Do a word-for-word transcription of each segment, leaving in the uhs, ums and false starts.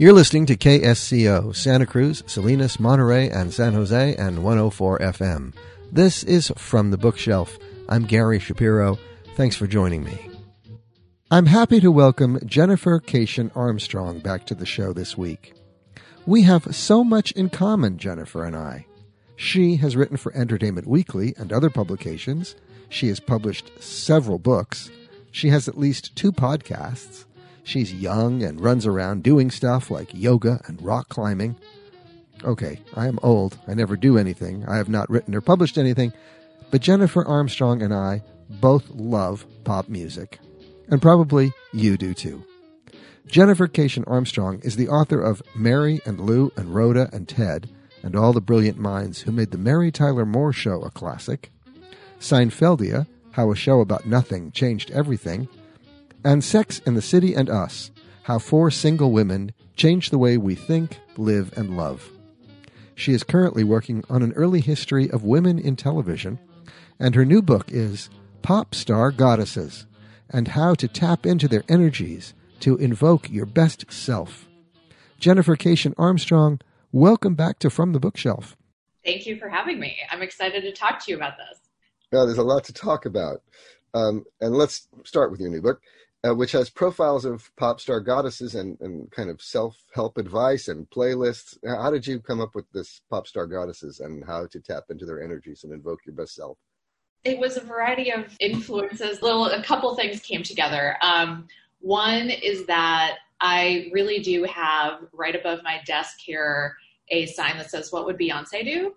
You're listening to K S C O, Santa Cruz, Salinas, Monterey, and San Jose, and one oh four F M. This is From the Bookshelf. I'm Gary Shapiro. Thanks for joining me. I'm happy to welcome Jennifer Cation Armstrong back to the show this week. We have so much in common, Jennifer and I. She has written for Entertainment Weekly and other publications. She has published several books. She has at least two podcasts. She's young and runs around doing stuff like yoga and rock climbing. Okay, I am old. I never do anything. I have not written or published anything. But Jennifer Armstrong and I both love pop music. And probably you do too. Jennifer Cation Armstrong is the author of Mary and Lou and Rhoda and Ted and all the brilliant minds who made the Mary Tyler Moore Show a classic, Seinfeldia, How a Show About Nothing Changed Everything, and Sex and the City and Us, How Four Single Women Changed the Way We Think, Live, and Love. She is currently working on an early history of women in television, and her new book is Pop Star Goddesses, and How to Tap into Their Energies to Invoke Your Best Self. Jennifer Cation Armstrong, welcome back to From the Bookshelf. Thank you for having me. I'm excited to talk to you about this. Now, there's a lot to talk about. Um, and let's start with your new book. Uh, which has profiles of pop star goddesses and, and kind of self-help advice and playlists. How did you come up with this pop star goddesses and how to tap into their energies and invoke your best self? It was a variety of influences. Little, a couple things came together. Um, one is that I really do have right above my desk here a sign that says, "What would Beyonce do?"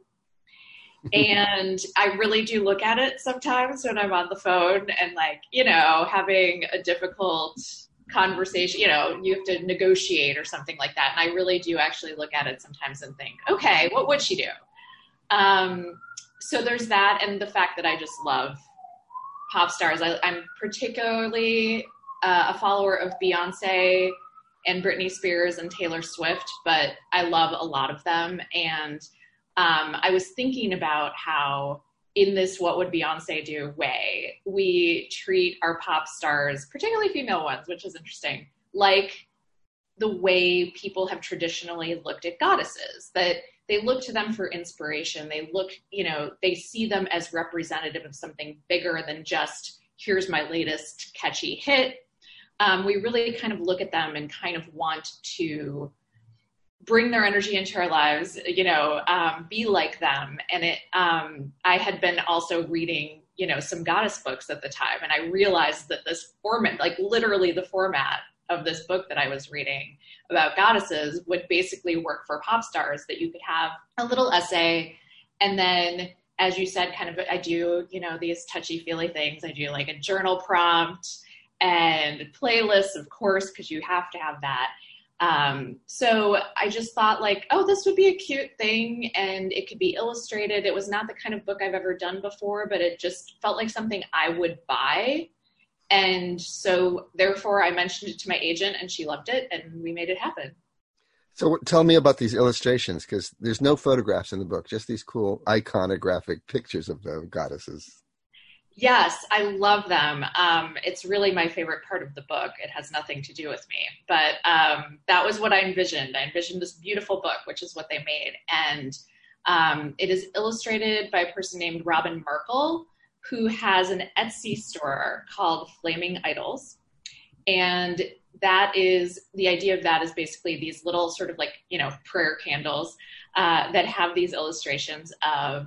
And I really do look at it sometimes when I'm on the phone and, like, you know, having a difficult conversation, you know, you have to negotiate or something like that. And I really do actually look at it sometimes and think, okay, what would she do? Um, so there's that. And the fact that I just love pop stars. I, I'm particularly uh, a follower of Beyonce and Britney Spears and Taylor Swift, but I love a lot of them. And Um, I was thinking about how in this What Would Beyonce Do way, we treat our pop stars, particularly female ones, which is interesting, like the way people have traditionally looked at goddesses, that they look to them for inspiration. They look, you know, they see them as representative of something bigger than just, here's my latest catchy hit. Um, we really kind of look at them and kind of want to bring their energy into our lives, you know, um, be like them. And it, um, I had been also reading, you know, some goddess books at the time. And I realized that this format, like literally the format of this book that I was reading about goddesses would basically work for pop stars, that you could have a little essay. And then, as you said, kind of, I do, you know, these touchy feely things. I do like a journal prompt and playlists, of course, because you have to have that. Um, so I just thought, like, oh, this would be a cute thing and it could be illustrated. It was not the kind of book I've ever done before, but it just felt like something I would buy. And so therefore I mentioned it to my agent and she loved it and we made it happen. So tell me about these illustrations, because there's no photographs in the book, just these cool iconographic pictures of the goddesses. Yes, I love them. Um, it's really my favorite part of the book. It has nothing to do with me, but um, that was what I envisioned. I envisioned this beautiful book, which is what they made. And um, it is illustrated by a person named Robin Merkel, who has an Etsy store called Flaming Idols. And that is, the idea of that is basically these little sort of like, you know, prayer candles uh, that have these illustrations of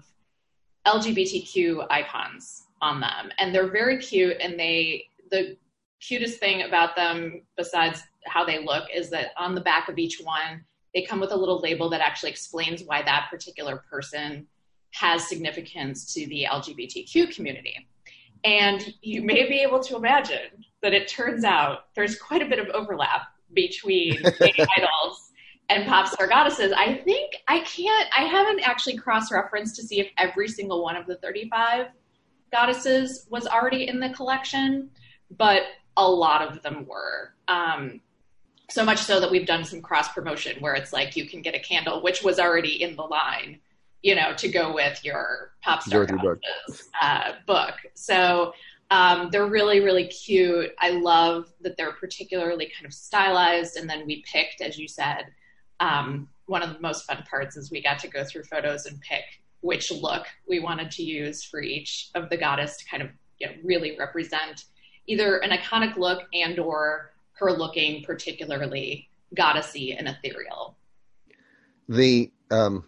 L G B T Q icons on them. And they're very cute. And they, the cutest thing about them, besides how they look, is that on the back of each one, they come with a little label that actually explains why that particular person has significance to the L G B T Q community. And you may be able to imagine that it turns out there's quite a bit of overlap between gay idols and pop star goddesses. I think I can't, I haven't actually cross-referenced to see if every single one of the thirty-five goddesses was already in the collection, but a lot of them were. Um, so much so that we've done some cross promotion where it's like you can get a candle, which was already in the line, you know, to go with your pop star goddesses uh, book. So Um, they're really, really cute. I love that they're particularly kind of stylized. And then we picked, as you said, um, one of the most fun parts is we got to go through photos and pick which look we wanted to use for each of the goddess to kind of, you know, really represent either an iconic look and or her looking particularly goddessy and ethereal. The um,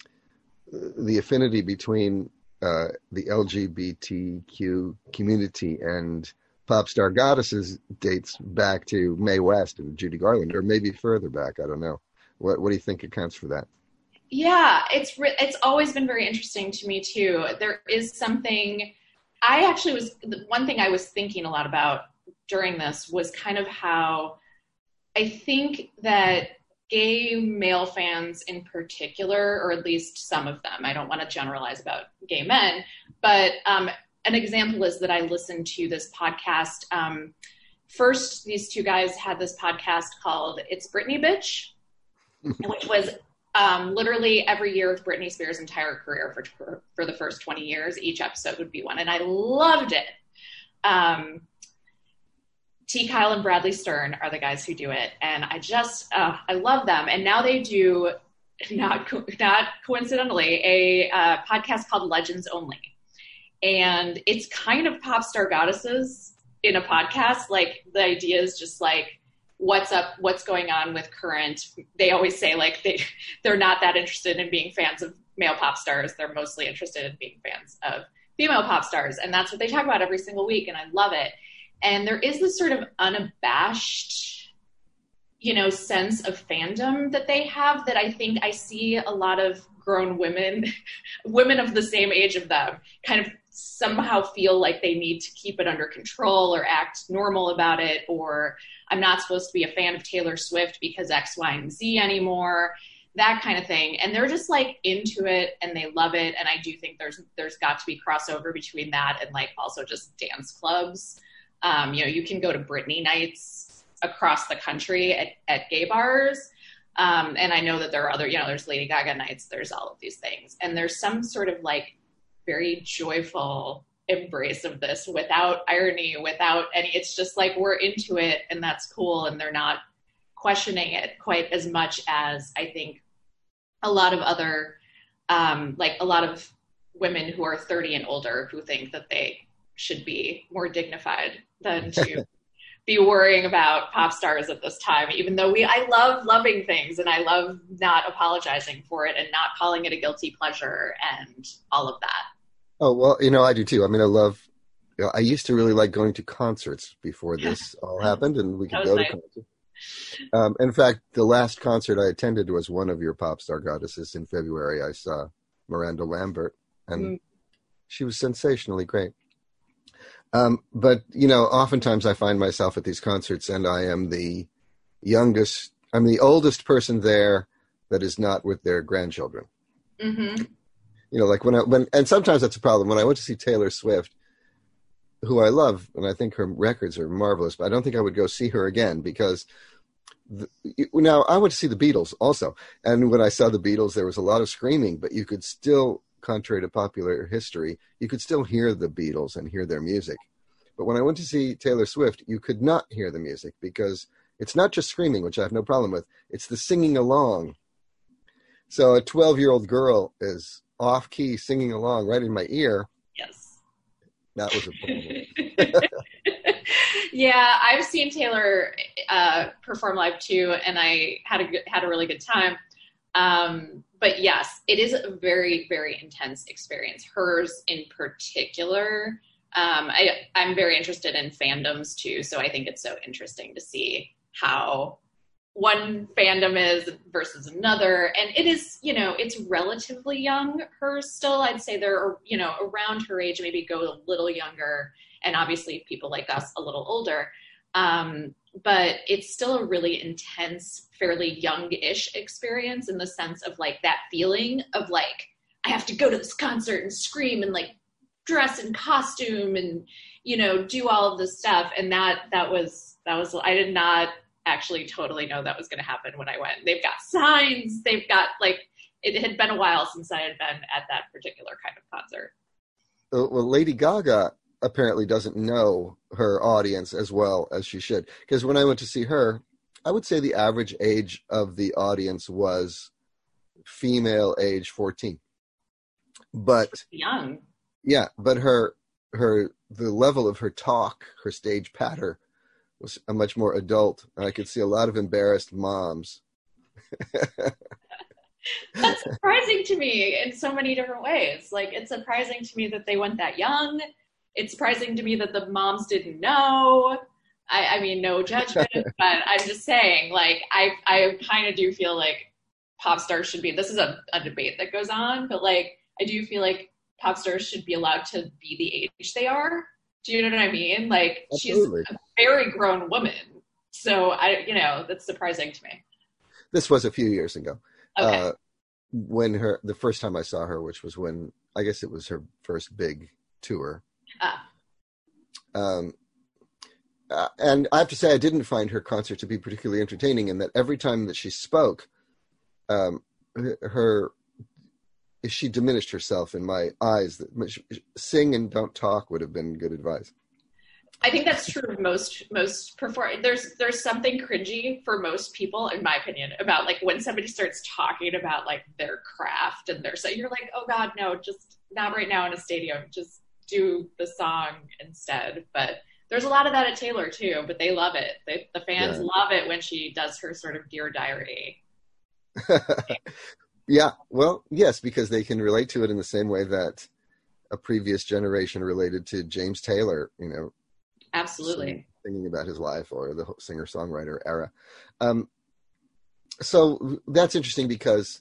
the affinity between uh, the L G B T Q community and pop star goddesses dates back to Mae West and Judy Garland, or maybe further back. I don't know. What What do you think accounts for that? Yeah, it's re- it's always been very interesting to me too. There is something. I actually was the one thing I was thinking a lot about during this was kind of how I think that gay male fans in particular, or at least some of them, I don't want to generalize about gay men, but um, an example is that I listened to this podcast. Um, first, these two guys had this podcast called It's Britney Bitch, which was um, literally every year of Britney Spears' entire career for, for, for the first twenty years. Each episode would be one, and I loved it. Um, T. Kyle and Bradley Stern are the guys who do it. And I just, uh, I love them. And now they do, not co- not coincidentally, a uh, podcast called Legends Only. And it's kind of pop star goddesses in a podcast. Like the idea is just like, what's up, what's going on with current, they always say like they, they're not that interested in being fans of male pop stars. They're mostly interested in being fans of female pop stars. And that's what they talk about every single week. And I love it. And there is this sort of unabashed, you know, sense of fandom that they have that I think I see a lot of grown women, women of the same age of them, kind of somehow feel like they need to keep it under control or act normal about it, or I'm not supposed to be a fan of Taylor Swift because X, Y, and Z anymore, that kind of thing. And they're just like into it and they love it. And I do think there's there's got to be crossover between that and like also just dance clubs. Um, you know, you can go to Britney nights across the country at, at gay bars. Um, and I know that there are other, you know, there's Lady Gaga nights, there's all of these things. And there's some sort of like very joyful embrace of this without irony, without any, it's just like, we're into it and that's cool. And they're not questioning it quite as much as I think a lot of other, um, like a lot of women who are thirty and older who think that they should be more dignified than to be worrying about pop stars at this time, even though we, I love loving things and I love not apologizing for it and not calling it a guilty pleasure and all of that. Oh, well, you know, I do too. I mean, I love, you know, I used to really like going to concerts before this all happened and we could go nice. to concerts. Um, in fact, the last concert I attended was one of your pop star goddesses in February. I saw Miranda Lambert and mm. she was sensationally great. Um, but, you know, oftentimes I find myself at these concerts and I am the youngest, I'm the oldest person there that is not with their grandchildren. Mm-hmm. You know, like when I, when, and sometimes that's a problem. When I went to see Taylor Swift, who I love, and I think her records are marvelous, but I don't think I would go see her again because the, now I went to see the Beatles also. And when I saw the Beatles, there was a lot of screaming, but you could still, contrary to popular history, you could still hear the Beatles and hear their music. But when I went to see Taylor Swift, you could not hear the music because it's not just screaming, which I have no problem with. It's the singing along. So a twelve-year-old girl is off-key singing along right in my ear. Yes. That was a problem. Yeah, I've seen Taylor uh, perform live too, and I had a good, had a really good time. Um, but yes, it is a very, very intense experience. Hers in particular. Um, I, I'm very interested in fandoms too, so I think it's so interesting to see how one fandom is versus another. And it is, you know, it's relatively young. Hers still, I'd say they're, you know, around her age, maybe go a little younger. And obviously people like us a little older. Um, but it's still a really intense, fairly young-ish experience in the sense of like that feeling of like, I have to go to this concert and scream and like dress in costume and, you know, do all of this stuff. And that, that was, that was, I did not actually totally know that was going to happen when I went. They've got signs, they've got like, it had been a while since I had been at that particular kind of concert. Well, Lady Gaga apparently doesn't know her audience as well as she should. Because when I went to see her, I would say the average age of the audience was female age fourteen. But young. Yeah, but her her the level of her talk, her stage patter was a much more adult. And I could see a lot of embarrassed moms. That's surprising to me in so many different ways. Like, it's surprising to me that they went that young. It's surprising to me that the moms didn't know. I, I mean, no judgment, but I'm just saying, like, I I kind of do feel like pop stars should be, this is a, a debate that goes on, but like, I do feel like pop stars should be allowed to be the age they are. Do you know what I mean? Like, Absolutely. She's a very grown woman. So I, you know, that's surprising to me. This was a few years ago. Okay. Uh, when her, the first time I saw her, which was when, I guess it was her first big tour. Ah. Um, uh, and I have to say, I didn't find her concert to be particularly entertaining, in that every time that she spoke, um, her, she diminished herself in my eyes. Sing and don't talk would have been good advice. I think that's true of most most perform. There's there's something cringy for most people, in my opinion, about like when somebody starts talking about like their craft and their so you're like, oh God, no, just not right now in a stadium. Just do the song instead. But there's a lot of that at Taylor too. But they love it. They, the fans Yeah. love it when she does her sort of Dear Diary. Yeah, well, yes, because they can relate to it in the same way that a previous generation related to James Taylor, you know. Absolutely. Sing, singing about his life, or the singer-songwriter era. Um, so that's interesting because,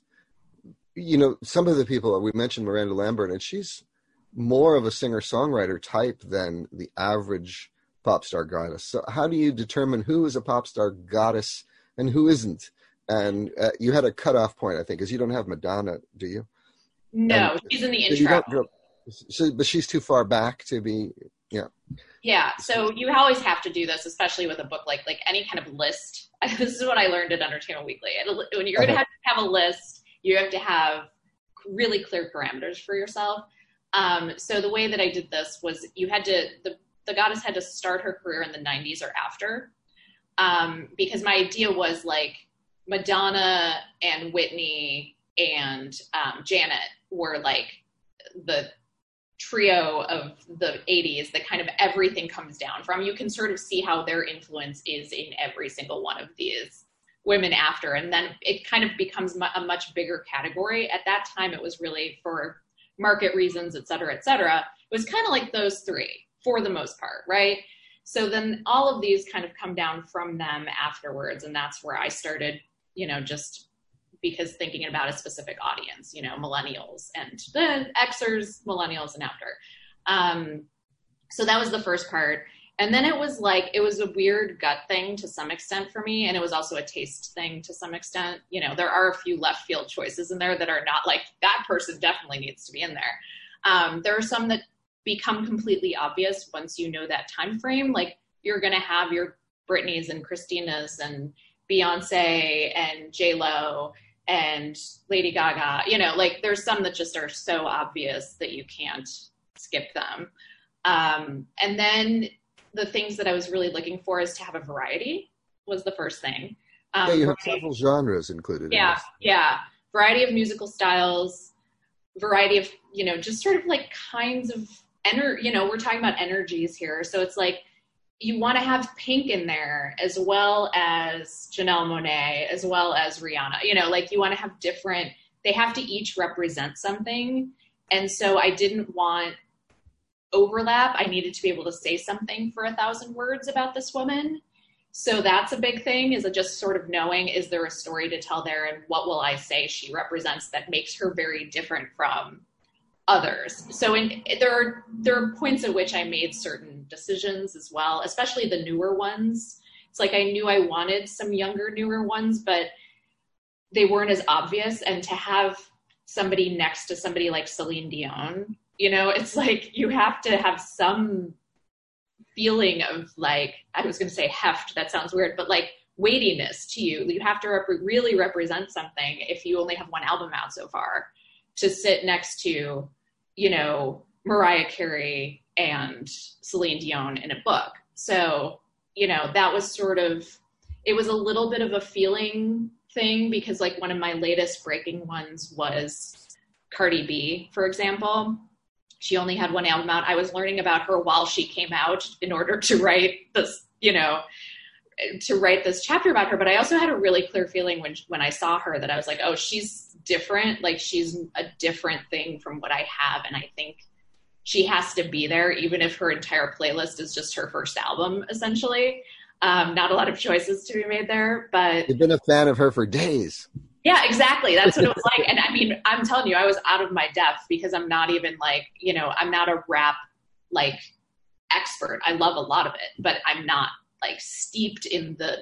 you know, some of the people, we mentioned Miranda Lambert, and she's more of a singer-songwriter type than the average pop star goddess. So how do you determine who is a pop star goddess and who isn't? And uh, you had a cutoff point, I think, because you don't have Madonna, do you? No, and, she's in the you intro. don't, so, but she's too far back to be, yeah. Yeah, so you always have to do this, especially with a book like like any kind of list. This is what I learned at Entertainment Weekly. When you're going to have to have a list, you have to have really clear parameters for yourself. Um, so the way that I did this was you had to, the, the goddess had to start her career in the nineties or after, um, because my idea was like Madonna and Whitney and um, Janet were like the trio of the eighties that kind of everything comes down from. You can sort of see how their influence is in every single one of these women after. And then it kind of becomes a much bigger category. At that time, it was really for market reasons, et cetera, et cetera. It was kind of like those three for the most part, right? So then all of these kind of come down from them afterwards. And that's where I started, you know, just because thinking about a specific audience, you know, millennials and the Xers, millennials and after. Um, so that was the first part. And then it was like, it was a weird gut thing to some extent for me. And it was also a taste thing to some extent. You know, there are a few left field choices in there that are not like, that person definitely needs to be in there. Um, there are some that become completely obvious once you know that time frame. Like you're going to have your Britneys and Christinas and Beyonce and J-Lo and Lady Gaga, you know, like there's some that just are so obvious that you can't skip them. Um, and then the things that I was really looking for is to have a variety was the first thing. Um, yeah, you have variety, several genres included. Yeah, in this. yeah. Variety of musical styles, variety of, you know, just sort of like kinds of, ener- you know, we're talking about energies here. So it's like, you want to have Pink in there as well as Janelle Monáe, as well as Rihanna, you know, like you want to have different, they have to each represent something. And so I didn't want overlap. I needed to be able to say something for a thousand words about this woman. So that's a big thing, is just sort of knowing, is there a story to tell there and what will I say she represents that makes her very different from others. So in, there are there are points at which I made certain decisions as well, especially the newer ones. It's like I knew I wanted some younger, newer ones, but they weren't as obvious. And to have somebody next to somebody like Celine Dion, you know, it's like you have to have some feeling of like, I was going to say heft, that sounds weird, but like weightiness to you. You have to rep- really represent something if you only have one album out so far, to sit next to, you know, Mariah Carey and Celine Dion in a book. So, you know, that was sort of, it was a little bit of a feeling thing because like one of my latest breaking ones was Cardi B, for example. She only had one album out. I was learning about her while she came out in order to write this, you know, to write this chapter about her. But I also had a really clear feeling when, when I saw her that I was like, oh, she's different. Like she's a different thing from what I have. And I think she has to be there, even if her entire playlist is just her first album, essentially. Um, not a lot of choices to be made there, but you've been a fan of her for days. Yeah, exactly. That's what it was like. And I mean, I'm telling you, I was out of my depth because I'm not even like, you know, I'm not a rap like expert. I love a lot of it, but I'm not like steeped in the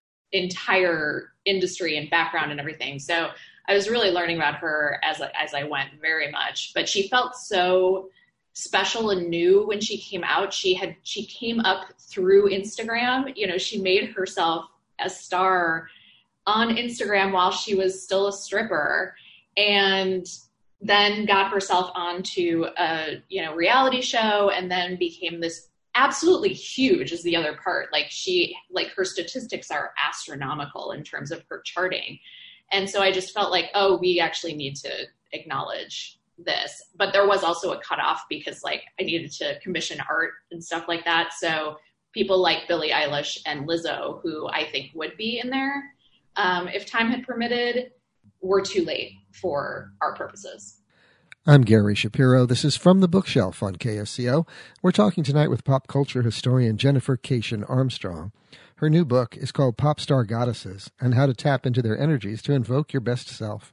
entire industry and background and everything. So I was really learning about her as, as I went very much, but she felt so special and new when she came out. She had, she came up through Instagram, you know, she made herself a star on Instagram while she was still a stripper and then got herself onto a, you know, reality show and then became this absolutely huge is the other part. Like she, like her statistics are astronomical in terms of her charting. And so I just felt like, oh, we actually need to acknowledge this. But there was also a cutoff because like I needed to commission art and stuff like that. So people like Billie Eilish and Lizzo, who I think would be in there, um, if time had permitted, were too late for our purposes. I'm Gary Shapiro. This is From the Bookshelf on K S C O. We're talking tonight with pop culture historian Jennifer Cation Armstrong. Her new book is called Pop Star Goddesses and How to Tap into Their Energies to Invoke Your Best Self.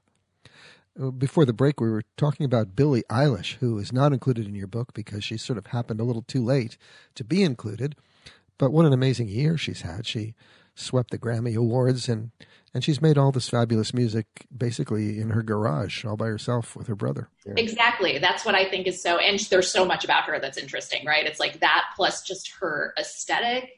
Before the break, we were talking about Billie Eilish, who is not included in your book because she sort of happened a little too late to be included. But what an amazing year she's had. She swept the Grammy Awards, and, and she's made all this fabulous music basically in her garage all by herself with her brother. Yeah. Exactly. That's what I think is so, and there's so much about her that's interesting, right? It's like that plus just her aesthetic,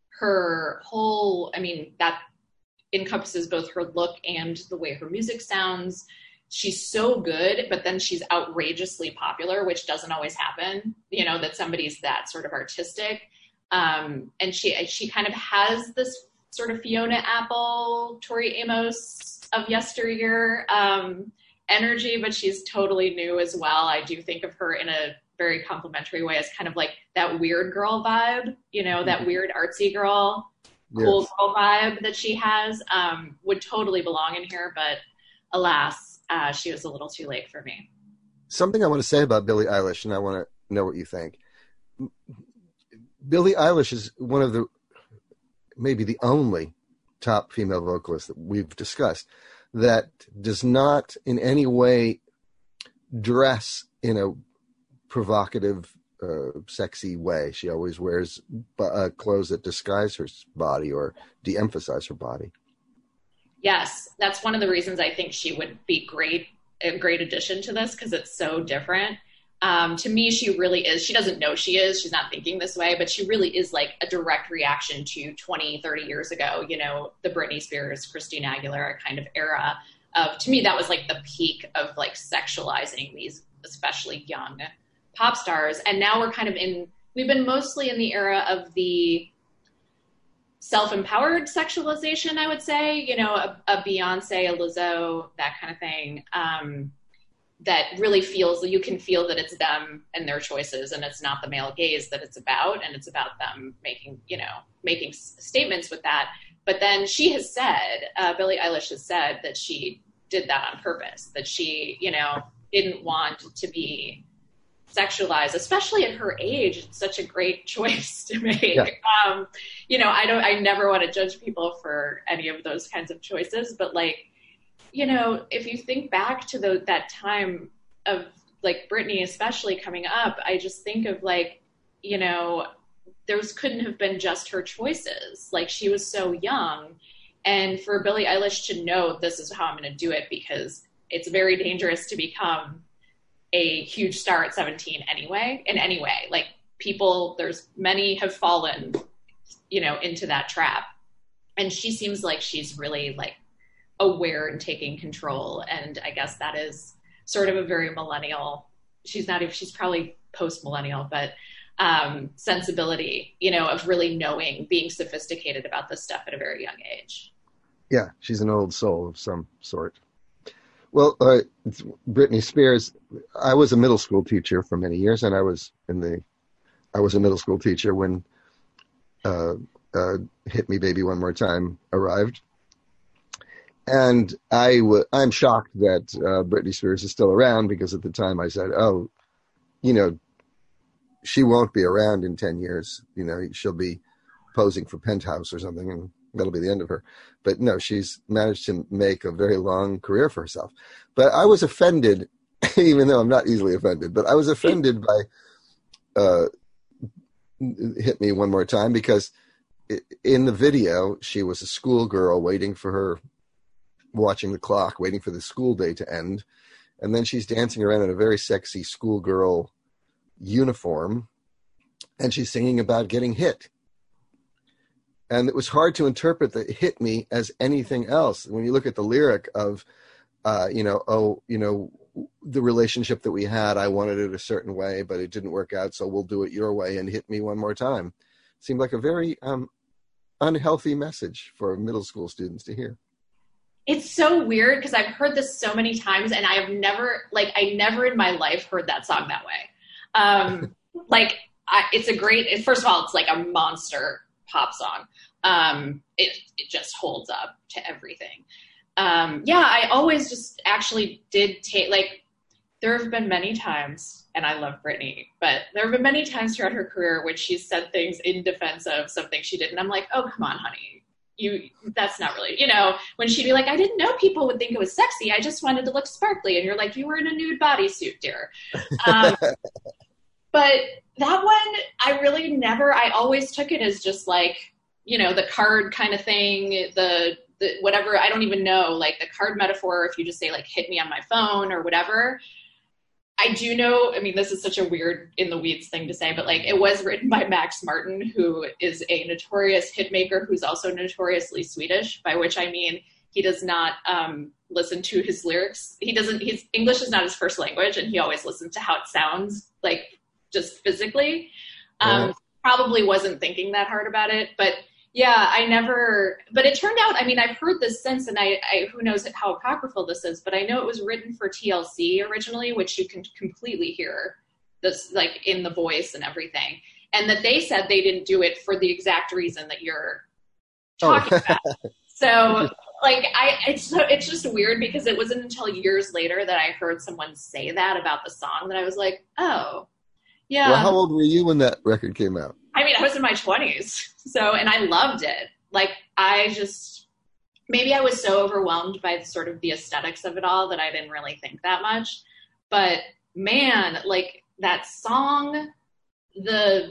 her whole, I mean, that encompasses both her look and the way her music sounds. She's so good, but then she's outrageously popular, which doesn't always happen, you know, that somebody's that sort of artistic. Um, and she, she kind of has this sort of Fiona Apple, Tori Amos of yesteryear, um, energy, but she's totally new as well. I do think of her in a very complimentary way as kind of like that weird girl vibe, you know, that weird artsy girl, cool yes. girl vibe that she has, um, would totally belong in here, but alas, uh, she was a little too late for me. Something I want to say about Billie Eilish, and I want to know what you think. Billie Eilish is one of the, maybe the only top female vocalist that we've discussed that does not in any way dress in a provocative, uh, sexy way. She always wears uh, clothes that disguise her body or de-emphasize her body. Yes, that's one of the reasons I think she would be great, a great addition to this because it's so different. Um, to me, she really is. She doesn't know she is. She's not thinking this way, but she really is like a direct reaction to twenty, thirty years ago, you know, the Britney Spears, Christina Aguilera kind of era of, to me, that was like the peak of like sexualizing these especially young pop stars. And now we're kind of in, we've been mostly in the era of the self-empowered sexualization, I would say, you know, a, a Beyonce, a Lizzo, that kind of thing. Um, that really feels, you can feel that it's them and their choices and it's not the male gaze that it's about. And it's about them making, you know, making s- statements with that. But then she has said, uh, Billie Eilish has said that she did that on purpose, that she, you know, didn't want to be sexualized, especially at her age. It's such a great choice to make. Yeah. Um, you know, I don't, I never want to judge people for any of those kinds of choices, but like, you know, if you think back to the, that time of like Britney, especially coming up, I just think of like, you know, those couldn't have been just her choices. Like she was so young, and for Billie Eilish to know this is how I'm going to do it because it's very dangerous to become a huge star at seventeen anyway, in any way. Like people, there's many have fallen, you know, into that trap. And she seems like she's really like aware and taking control. And I guess that is sort of a very millennial, she's not even, she's probably post-millennial, but um, sensibility, you know, of really knowing, being sophisticated about this stuff at a very young age. Yeah, she's an old soul of some sort. Well, uh, Britney Spears, I was a middle school teacher for many years, and I was in the, I was a middle school teacher when uh, uh, Hit Me Baby One More Time arrived. And I w- I'm shocked that uh, Britney Spears is still around, because at the time I said, oh, you know, she won't be around in ten years. You know, she'll be posing for Penthouse or something, and that'll be the end of her. But no, she's managed to make a very long career for herself. But I was offended, even though I'm not easily offended, but I was offended by uh, Hit Me One More Time, because in the video, she was a schoolgirl waiting for her, watching the clock, waiting for the school day to end. And then she's dancing around in a very sexy schoolgirl uniform, and she's singing about getting hit. And it was hard to interpret the "hit me" as anything else. When you look at the lyric of, uh, you know, oh, you know, the relationship that we had, I wanted it a certain way, but it didn't work out, so we'll do it your way and hit me one more time. Seemed like a very um, unhealthy message for middle school students to hear. It's so weird, because I've heard this so many times, and I have never, like, I never in my life heard that song that way. Um, like, I, it's a great, first of all, it's like a monster pop song. Um, it, it just holds up to everything. Um, yeah, I always just actually did take, like, there have been many times, and I love Britney, but there have been many times throughout her career when she's said things in defense of something she did, and I'm like, oh, come on, honey. You, that's not really, you know, when she'd be like, I didn't know people would think it was sexy. I just wanted to look sparkly. And you're like, you were in a nude bodysuit, dear. Um, but that one, I really never, I always took it as just like, you know, the card kind of thing, the, the whatever, I don't even know, like the card metaphor, if you just say like, hit me on my phone or whatever. I do know, I mean, this is such a weird in the weeds thing to say, but like it was written by Max Martin, who is a notorious hit maker who's also notoriously Swedish, by which I mean he does not um, listen to his lyrics. He doesn't, his English is not his first language, and he always listens to how it sounds, like just physically. Um, yeah. Probably wasn't thinking that hard about it, but yeah, I never, but it turned out, I mean, I've heard this since, and I, I, who knows how apocryphal this is, but I know it was written for T L C originally, which you can completely hear this, like, in the voice and everything. And that they said they didn't do it for the exact reason that you're talking oh. about. So, like, I, it's, it's just weird, because it wasn't until years later that I heard someone say that about the song that I was like, oh, yeah. Well, how old were you when that record came out? I mean, I was in my twenties, so, and I loved it. Like, I just, maybe I was so overwhelmed by sort of the aesthetics of it all that I didn't really think that much. But man, like that song, the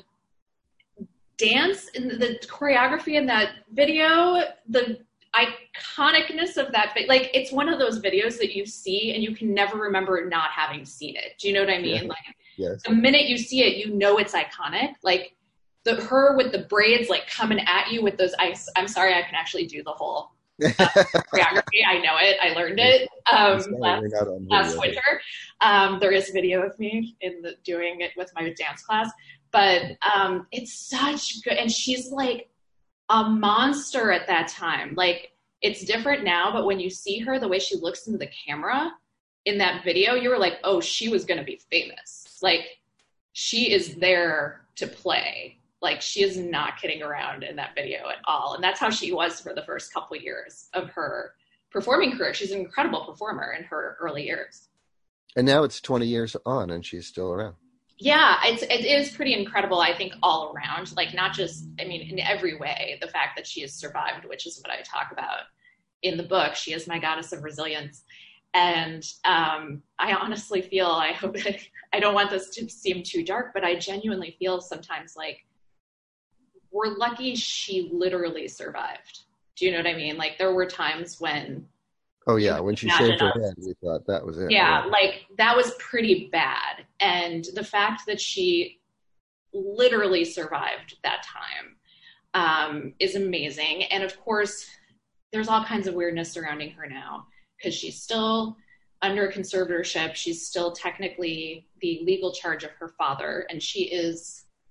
dance and the choreography in that video, the iconicness of that, like it's one of those videos that you see and you can never remember not having seen it. Do you know what I mean? Yeah. Like yes. The minute you see it, you know it's iconic. Like, The, her with the braids like coming at you with those ice. I'm sorry, I can actually do the whole uh, choreography. I know it. I learned it um, last, last winter. Um, there is video of me in the doing it with my dance class, but um, it's such good. And she's like a monster at that time. Like it's different now, but when you see her, the way she looks into the camera in that video, you were like, oh, she was going to be famous. Like she is there to play. Like, she is not kidding around in that video at all. And that's how she was for the first couple of years of her performing career. She's an incredible performer in her early years. And now it's twenty years on and she's still around. Yeah, it's, it is pretty incredible, I think, all around. Like, not just, I mean, in every way, the fact that she has survived, which is what I talk about in the book. She is my goddess of resilience. And um, I honestly feel, I hope that, I don't want this to seem too dark, but I genuinely feel sometimes like, we're lucky she literally survived. Do you know what I mean? Like there were times when. Oh yeah. When she shaved her head, we thought that was it. Yeah. Right? Like that was pretty bad. And the fact that she literally survived that time um, is amazing. And of course there's all kinds of weirdness surrounding her now because she's still under conservatorship. She's still technically the legal charge of her father. And she is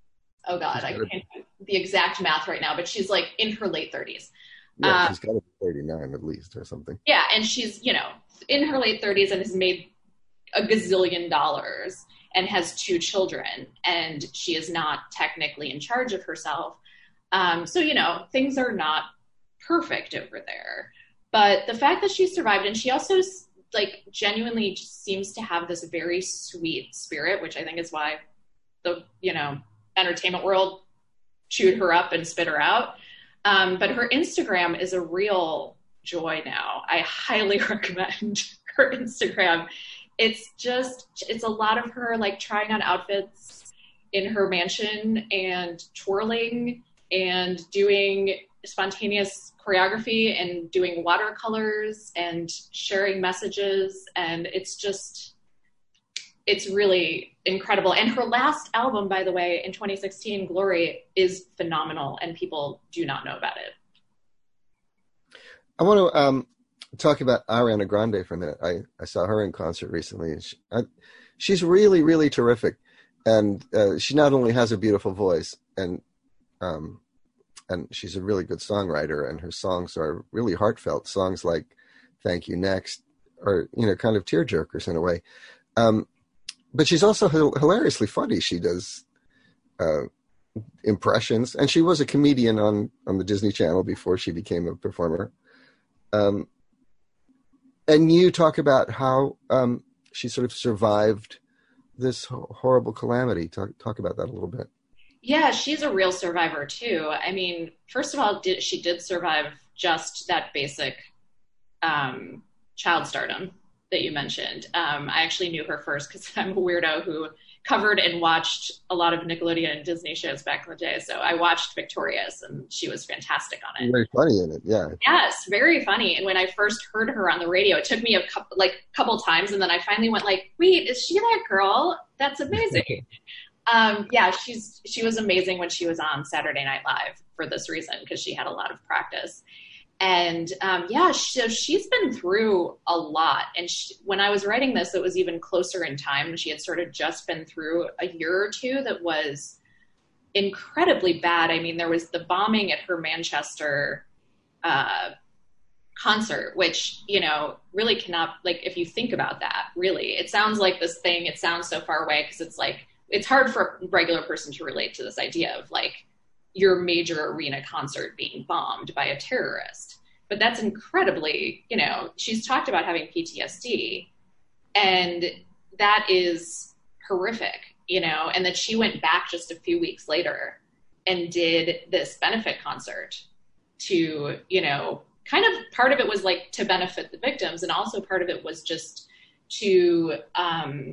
oh God, I can't do the exact math right now, but she's like in her late thirties. Yeah, uh, she's got to be thirty-nine at least or something. Yeah, and she's, you know, in her late thirties and has made a gazillion dollars and has two children, and she is not technically in charge of herself. Um, so, you know, things are not perfect over there. But the fact that she survived, and she also, like, genuinely just seems to have this very sweet spirit, which I think is why the, you know, entertainment world chewed her up and spit her out. Um, but her Instagram is a real joy now. I highly recommend her Instagram. It's just, it's a lot of her like trying on outfits in her mansion and twirling and doing spontaneous choreography and doing watercolors and sharing messages. And it's just, it's really incredible. And her last album, by the way, in twenty sixteen, Glory, is phenomenal, and people do not know about it. I want to um, talk about Ariana Grande for a minute. I, I saw her in concert recently. And she, I, she's really, really terrific. And uh, she not only has a beautiful voice, and um, and she's a really good songwriter, and her songs are really heartfelt. Songs like Thank You Next are, you know, kind of tearjerkers in a way. Um, but she's also hilariously funny. She does uh, impressions, and she was a comedian on, on the Disney Channel before she became a performer. Um, and you talk about how um, she sort of survived this horrible calamity. Talk, talk about that a little bit. Yeah, she's a real survivor too. I mean, first of all, did, she did survive just that basic um, child stardom that you mentioned. Um, I actually knew her first because I'm a weirdo who covered and watched a lot of Nickelodeon and Disney shows back in the day. So I watched Victorious, and she was fantastic on it. Very funny in it, yeah. Yes, very funny. And when I first heard her on the radio, it took me a couple, like couple times, and then I finally went like, "Wait, is she that girl? That's amazing." um, yeah, she's she was amazing when she was on Saturday Night Live for this reason, because she had a lot of practice. And um, yeah, so she's been through a lot. And she, when I was writing this, it was even closer in time. She had sort of just been through a year or two that was incredibly bad. I mean, there was the bombing at her Manchester uh, concert, which, you know, really cannot, like, if you think about that, really, it sounds like this thing, it sounds so far away because it's like, it's hard for a regular person to relate to this idea of like, your major arena concert being bombed by a terrorist. But that's incredibly, you know, she's talked about having P T S D, and that is horrific, you know, and that she went back just a few weeks later and did this benefit concert to, you know, kind of part of it was like to benefit the victims, and also part of it was just to um,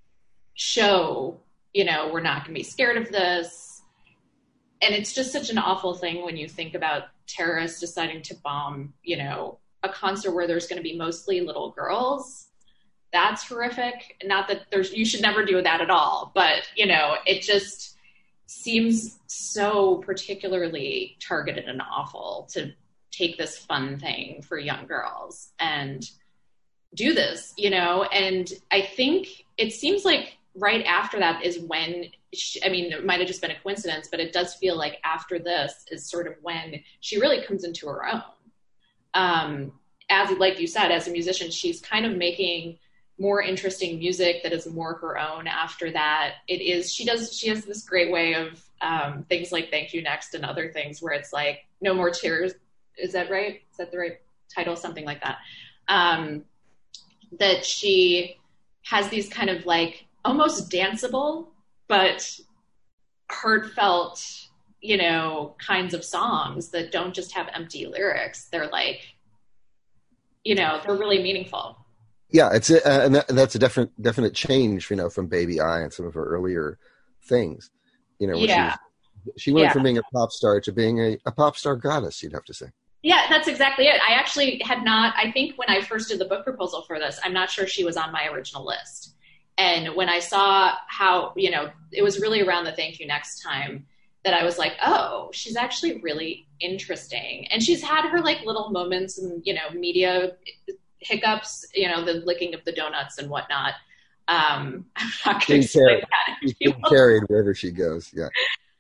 show, you know, we're not going to be scared of this. And it's just such an awful thing when you think about terrorists deciding to bomb, you know, a concert where there's going to be mostly little girls. That's horrific. Not that there's, you should never do that at all, but, you know, it just seems so particularly targeted and awful to take this fun thing for young girls and do this, you know. And I think it seems like right after that is when, she, I mean, it might have just been a coincidence, but it does feel like after this is sort of when she really comes into her own. Um, as, like you said, as a musician, she's kind of making more interesting music that is more her own after that. It is, she does, she has this great way of um, things like Thank You Next and other things where it's like, no more tears. Is that right? Is that the right title? Something like that. Um, that she has these kind of like, almost danceable, but heartfelt, you know, kinds of songs that don't just have empty lyrics. They're like, you know, they're really meaningful. Yeah, it's a, and, that, and that's a definite definite change, you know, from Baby I and some of her earlier things. You know, yeah. she, was, she went yeah. from being a pop star to being a, a pop star goddess, you'd have to say. Yeah, that's exactly it. I actually had not, I think when I first did the book proposal for this, I'm not sure she was on my original list. And when I saw how, you know, it was really around the Thank You Next time that I was like, oh, she's actually really interesting. And she's had her like little moments and, you know, media hiccups, you know, the licking of the donuts and whatnot. Um, I'm not going to explain that. She's been carried wherever she goes. Yeah.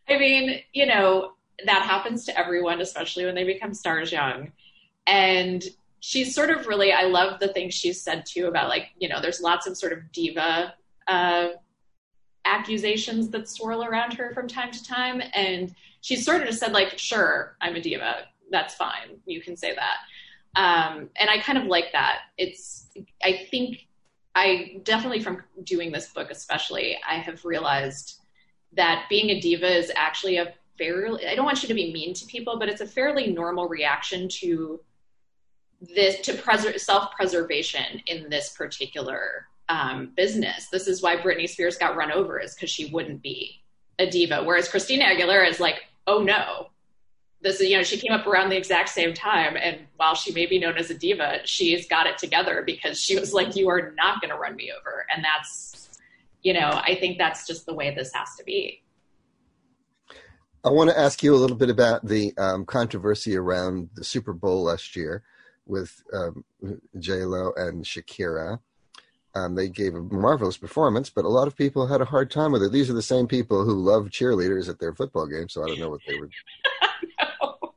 I mean, you know, that happens to everyone, especially when they become stars young. And she's sort of really, I love the things she's said too about like, you know, there's lots of sort of diva uh, accusations that swirl around her from time to time. And she's sort of just said like, sure, I'm a diva. That's fine. You can say that. Um, and I kind of like that. It's, I think I definitely from doing this book, especially, I have realized that being a diva is actually a fairly, I don't want you to be mean to people, but it's a fairly normal reaction to this, to preser- self-preservation in this particular um, business. This is why Britney Spears got run over, is because she wouldn't be a diva. Whereas Christina Aguilera is like, oh no, this is, you know, she came up around the exact same time. And while she may be known as a diva, she's got it together because she was like, you are not going to run me over. And that's, you know, I think that's just the way this has to be. I want to ask you a little bit about the um, controversy around the Super Bowl last year with um, J-Lo and Shakira. Um, they gave a marvelous performance, but a lot of people had a hard time with it. These are the same people who love cheerleaders at their football games, so I don't know what they were. No.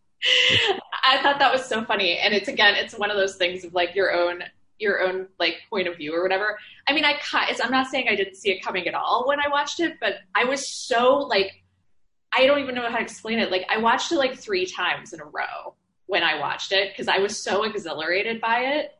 I thought that was so funny. And it's, again, it's one of those things of like your own your own like point of view or whatever. I mean, I it's, I'm not saying I didn't see it coming at all when I watched it, but I was so like, I don't even know how to explain it. Like I watched it like three times in a row when I watched it because I was so exhilarated by it.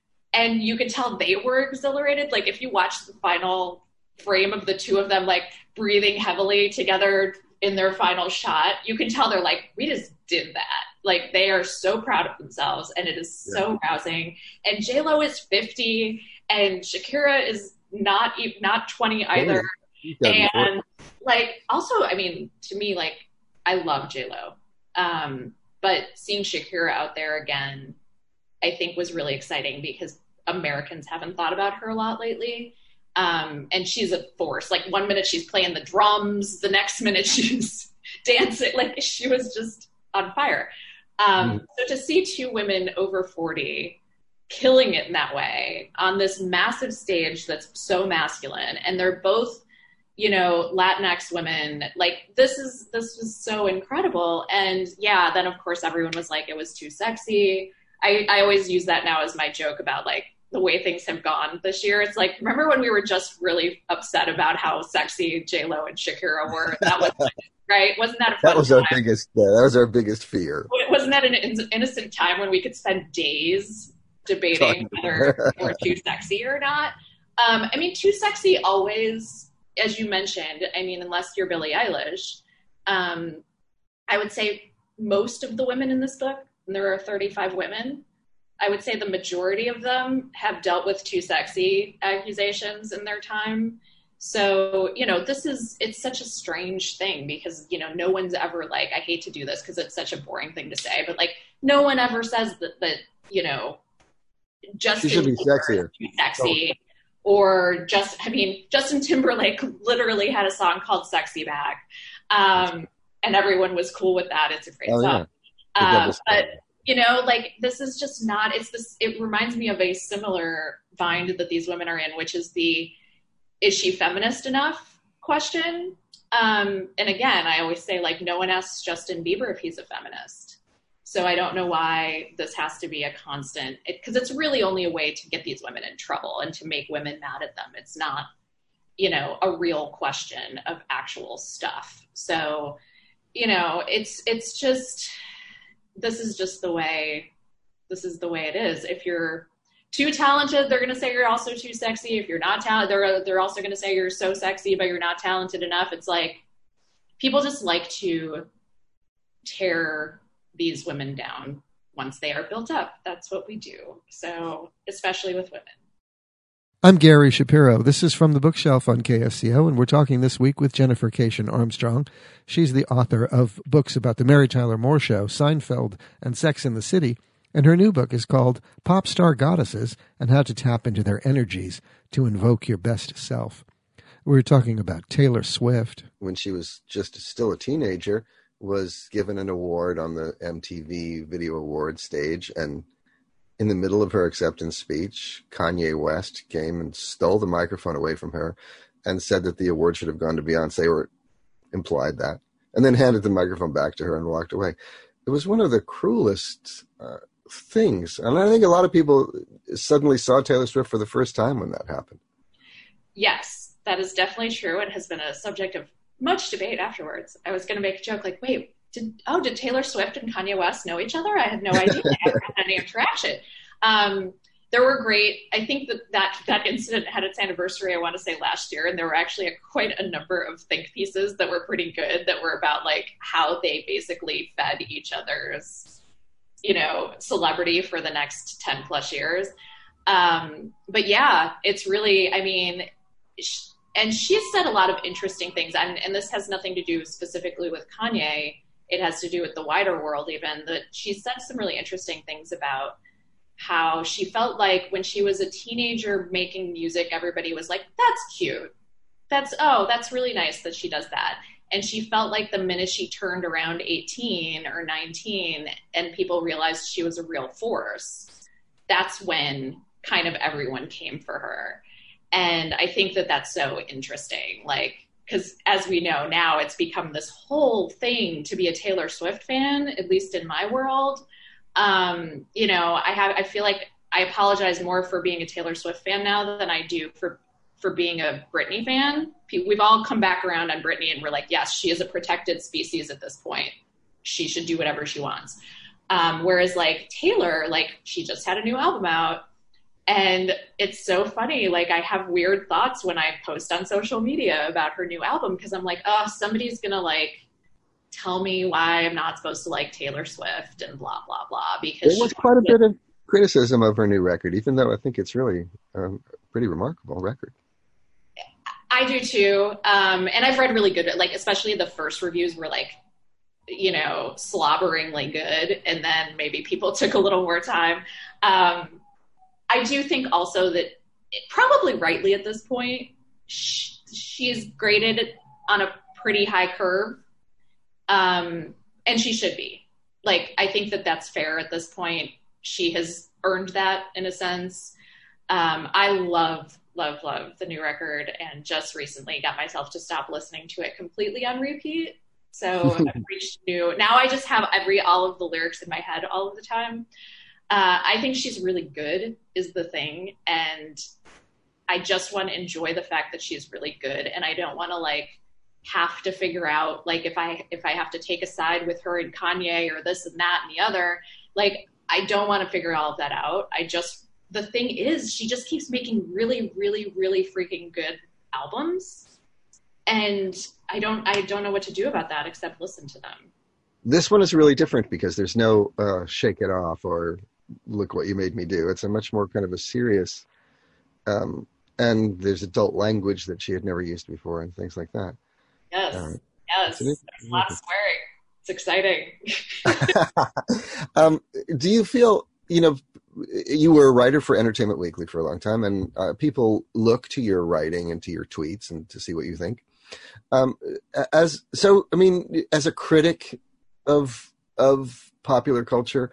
And you could tell they were exhilarated. Like if you watch the final frame of the two of them, like breathing heavily together in their final shot, you can tell they're like, we just did that. Like they are so proud of themselves and it is so yeah. rousing. And J-Lo is fifty and Shakira is not, not twenty either. Yeah. And like, also, I mean, to me, like I love J-Lo. Um, but seeing Shakira out there again, I think was really exciting because Americans haven't thought about her a lot lately. Um, and she's a force. Like one minute she's playing the drums, the next minute she's dancing. Like she was just on fire. Um, mm. So to see two women over forty killing it in that way on this massive stage that's so masculine, and they're both, you know, Latinx women, like this is, this was so incredible. And yeah, then of course everyone was like, it was too sexy. I, I always use that now as my joke about like the way things have gone this year. It's like, remember when we were just really upset about how sexy J-Lo and Shakira were? That was right. Wasn't that a fun That was time? our biggest, yeah, that was our biggest fear. Wasn't that an in- innocent time when we could spend days debating whether we're too sexy or not? Um, I mean, too sexy always, as you mentioned, I mean, unless you're Billie Eilish, um, I would say most of the women in this book, and there are thirty-five women, I would say the majority of them have dealt with too sexy accusations in their time. So, you know, this is, it's such a strange thing because, you know, no one's ever like, I hate to do this because it's such a boring thing to say, but like no one ever says that, that you know, Justin she should be sexier. Too sexy. Oh. Or just, I mean, Justin Timberlake literally had a song called Sexy Back. Um, and everyone was cool with that. It's a great oh, song. Yeah. Uh, but, you know, like this is just not, it's this, it reminds me of a similar bind that these women are in, which is the, is she feminist enough question? Um, and again, I always say like, no one asks Justin Bieber if he's a feminist. So I don't know why this has to be a constant, because it, it's really only a way to get these women in trouble and to make women mad at them. It's not, you know, a real question of actual stuff. So, you know, it's, it's just, this is just the way, this is the way it is. If you're too talented, they're going to say you're also too sexy. If you're not talented, they're, they're also going to say you're so sexy, but you're not talented enough. It's like, people just like to tear these women down once they are built up. That's what we do. So, especially with women. I'm Gary Shapiro. This is From the Bookshelf on K S C O, and we're talking this week with Jennifer Cation Armstrong. She's the author of books about the Mary Tyler Moore Show, Seinfeld, and Sex and the City, and her new book is called Pop Star Goddesses and How to Tap into Their Energies to Invoke Your Best Self. We were talking about Taylor Swift. When she was just still a teenager, was given an award on the M T V Video Awards stage, and in the middle of her acceptance speech, Kanye West came and stole the microphone away from her and said that the award should have gone to Beyonce, or implied that. and then handed the microphone back to her and walked away. It was one of the cruelest uh, things. And I think a lot of people suddenly saw Taylor Swift for the first time when that happened. Yes, that is definitely true. It has been a subject of much debate afterwards. I was going to make a joke like, wait, did, oh, did Taylor Swift and Kanye West know each other? I had no idea they ever had any interaction. Um, there were great, I think that, that that incident had its anniversary, I want to say last year, and there were actually a, quite a number of think pieces that were pretty good that were about like how they basically fed each other's, you know, celebrity for the next ten plus years. Um, but yeah, it's really, I mean, sh- and she's said a lot of interesting things, and, and this has nothing to do specifically with Kanye. It has to do with the wider world even, that she said some really interesting things about how she felt like when she was a teenager making music, everybody was like, that's cute. That's, oh, that's really nice that she does that. And she felt like the minute she turned around eighteen or nineteen and people realized she was a real force, that's when kind of everyone came for her. And I think that that's so interesting. Like, because as we know now, it's become this whole thing to be a Taylor Swift fan, at least in my world. Um, you know, I have, I feel like I apologize more for being a Taylor Swift fan now than I do for, for being a Britney fan. We've all come back around on Britney and we're like, yes, she is a protected species at this point. She should do whatever she wants. Um, whereas like Taylor, like she just had a new album out and it's so funny. Like I have weird thoughts when I post on social media about her new album. Cause I'm like, oh, somebody's going to like, tell me why I'm not supposed to like Taylor Swift and blah, blah, blah. Because there was quite a bit of criticism of her new record, even though I think it's really um, a pretty remarkable record. I do too. Um, and I've read really good, like, especially the first reviews were like, you know, slobberingly good. And then maybe people took a little more time. Um, I do think also that it, probably rightly at this point, she, she's graded on a pretty high curve. Um, and she should be. Like, I think that that's fair at this point. She has earned that in a sense. Um, I love, love, love the new record and just recently got myself to stop listening to it completely on repeat. So I've reached new, now I just have every, all of the lyrics in my head all of the time. Uh, I think she's really good is the thing. And I just want to enjoy the fact that she's really good. And I don't want to like, have to figure out like if I if I have to take a side with her and Kanye or this and that and the other, like I don't want to figure all of that out. I just the thing is she just keeps making really, really, really freaking good albums. And I don't I don't know what to do about that except listen to them. This one is really different because there's no uh, shake it off or look what you made me do. It's a much more kind of a serious um, and there's adult language that she had never used before and things like that. Yes, um, yes. There's a lot of swearing. It's exciting. um, do you feel, you know, you were a writer for Entertainment Weekly for a long time, and uh, people look to your writing and to your tweets and to see what you think. Um, as so, I mean, as a critic of of popular culture,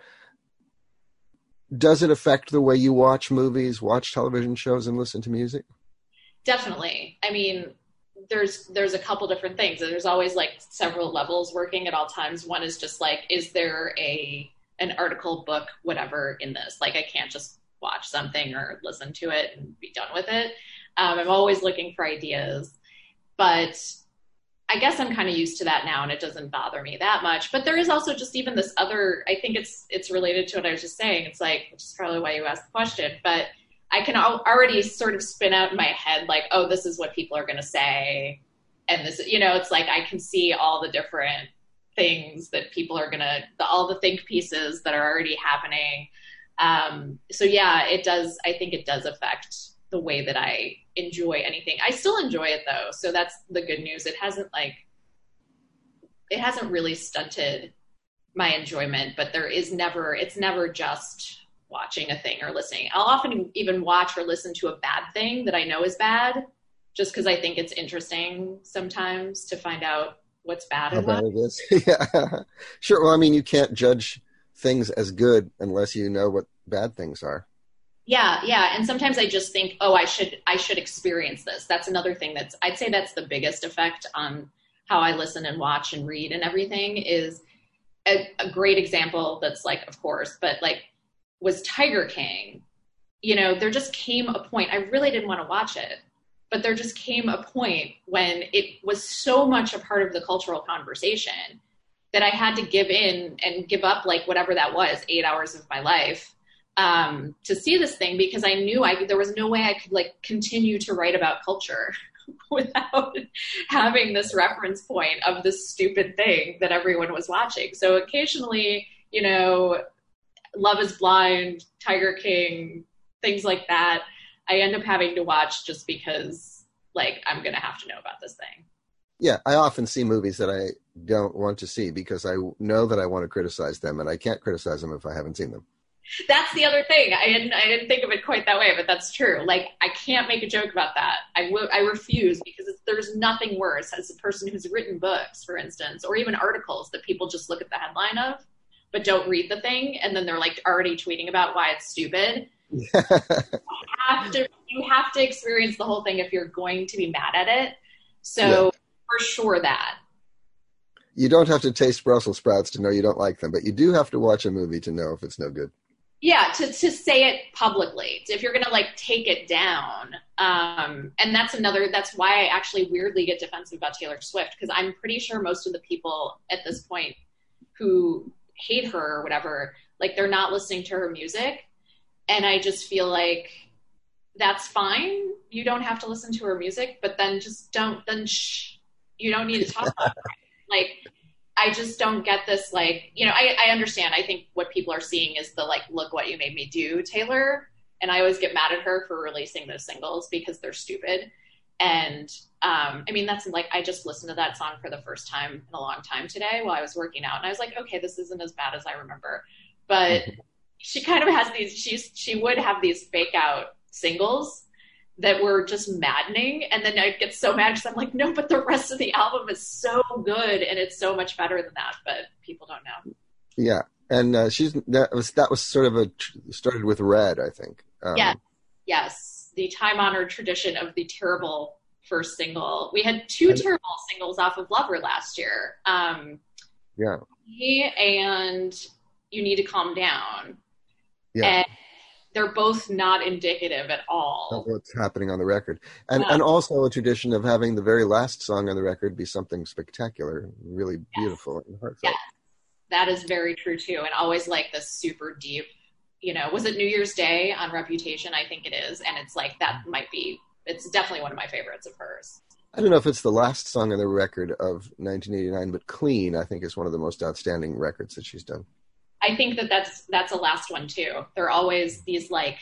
does it affect the way you watch movies, watch television shows, and listen to music? Definitely. I mean, there's there's a couple different things. There's always like several levels working at all times. One is just like, is there a an article, book, whatever in this? Like I can't just watch something or listen to it and be done with it. Um, I'm always looking for ideas, but I guess I'm kind of used to that now and it doesn't bother me that much. But there is also just even this other, I think it's it's related to what I was just saying. It's like, which is probably why you asked the question, but I can al- already sort of spin out in my head, like, oh, this is what people are going to say. And this, you know, it's like, I can see all the different things that people are going to, all the think pieces that are already happening. Um, so yeah, it does. I think it does affect the way that I enjoy anything. I still enjoy it though. So that's the good news. It hasn't like, it hasn't really stunted my enjoyment, but there is never, it's never just watching a thing or listening. I'll often even watch or listen to a bad thing that I know is bad, just because I think it's interesting sometimes to find out what's bad. How bad it is. Yeah, sure. Well, I mean, you can't judge things as good unless you know what bad things are. Yeah, yeah. And sometimes I just think, oh, I should, I should experience this. That's another thing that's, I'd say that's the biggest effect on how I listen and watch and read and everything is a, a great example that's like, of course, but like was Tiger King. You know, there just came a point, I really didn't want to watch it, but there just came a point when it was so much a part of the cultural conversation that I had to give in and give up like whatever that was, eight hours of my life um, to see this thing, because I knew I there was no way I could like continue to write about culture without having this reference point of this stupid thing that everyone was watching. So occasionally, you know, Love is Blind, Tiger King, things like that, I end up having to watch just because like I'm going to have to know about this thing. Yeah, I often see movies that I don't want to see because I know that I want to criticize them, and I can't criticize them if I haven't seen them. That's the other thing. I didn't I didn't think of it quite that way, but that's true. Like, I can't make a joke about that. I, w- I refuse, because it's, there's nothing worse as a person who's written books, for instance, or even articles that people just look at the headline of, but don't read the thing, and then they're like already tweeting about why it's stupid. you have to you have to experience the whole thing if you're going to be mad at it. So yeah. For sure that. You don't have to taste Brussels sprouts to know you don't like them, but you do have to watch a movie to know if it's no good. Yeah, to, to say it publicly, if you're going to like take it down. Um, and that's another, that's why I actually weirdly get defensive about Taylor Swift, because I'm pretty sure most of the people at this point who hate her or whatever, like they're not listening to her music. And I just feel like that's fine. You don't have to listen to her music, but then just don't, then shh, you don't need to talk about it. Like, I just don't get this, like, you know, I, I understand. I think what people are seeing is the, like, look what you made me do, Taylor. And I always get mad at her for releasing those singles because they're stupid. And, um, I mean, that's like, I just listened to that song for the first time in a long time today while I was working out. And I was like, okay, this isn't as bad as I remember. But she kind of has these, she's, she would have these fake out singles that were just maddening. And then I get so mad because I'm like, no, but the rest of the album is so good and it's so much better than that. But people don't know. Yeah. And uh, she's that was that was sort of a started with Red, I think. Um, yeah. Yes. The time honored tradition of the terrible first single. We had two and, terrible singles off of Lover last year. Um, yeah. Me and You Need to Calm Down. Yeah. And they're both not indicative at all of what's happening on the record. And yeah. and also a tradition of having the very last song on the record be something spectacular, really beautiful yes. and heartfelt. Yes. That is very true too. And always like this super deep, you know, was it New Year's Day on Reputation? I think it is. And it's like, that might be, it's definitely one of my favorites of hers. I don't know if it's the last song on the record of nineteen eighty-nine, but Clean, I think, is one of the most outstanding records that she's done. I think that that's, that's a last one too. They're always these like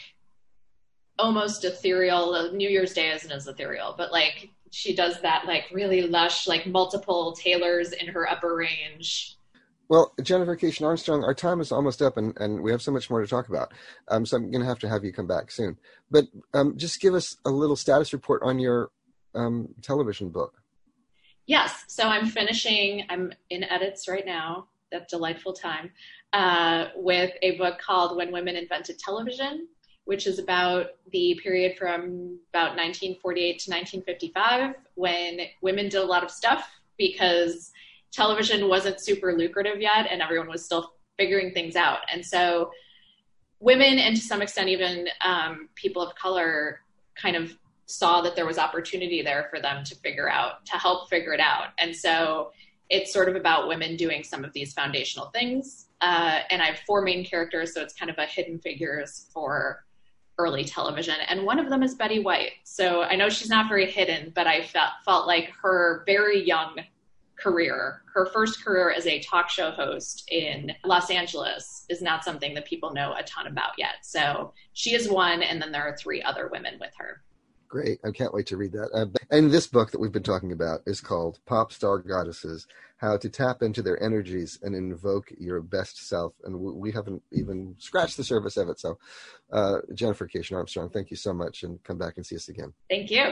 almost ethereal. New Year's Day isn't as ethereal, but like she does that like really lush, like multiple Taylors in her upper range. Well, Jennifer Cation Armstrong, our time is almost up and, and we have so much more to talk about. Um, so I'm going to have to have you come back soon. But um, just give us a little status report on your um, television book. Yes. So I'm finishing, I'm in edits right now. That delightful time. Uh, with a book called When Women Invented Television, which is about the period from about nineteen forty-eight to nineteen fifty-five, when women did a lot of stuff because television wasn't super lucrative yet and everyone was still figuring things out. And so women, and to some extent even um, people of color, kind of saw that there was opportunity there for them to figure out, to help figure it out. And so it's sort of about women doing some of these foundational things. Uh, and I have four main characters, so it's kind of a hidden figures for early television. And one of them is Betty White. So I know she's not very hidden, but I felt, felt like her very young career, her first career as a talk show host in Los Angeles, is not something that people know a ton about yet. So she is one, and then there are three other women with her. Great. I can't wait to read that. Uh, and this book that we've been talking about is called Pop Star Goddesses, How to Tap into Their Energies and Invoke Your Best Self. And we haven't even scratched the surface of it. So uh, Jennifer Cation Armstrong, thank you so much, and come back and see us again. Thank you.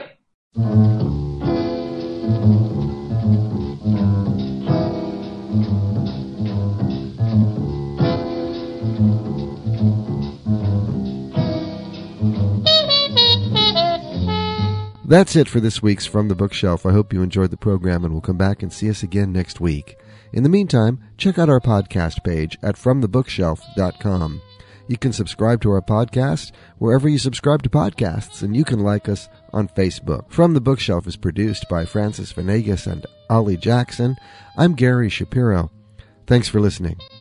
That's it for this week's From the Bookshelf. I hope you enjoyed the program and will come back and see us again next week. In the meantime, check out our podcast page at from the bookshelf dot com. You can subscribe to our podcast wherever you subscribe to podcasts, and you can like us on Facebook. From the Bookshelf is produced by Francis Venegas and Ollie Jackson. I'm Gary Shapiro. Thanks for listening.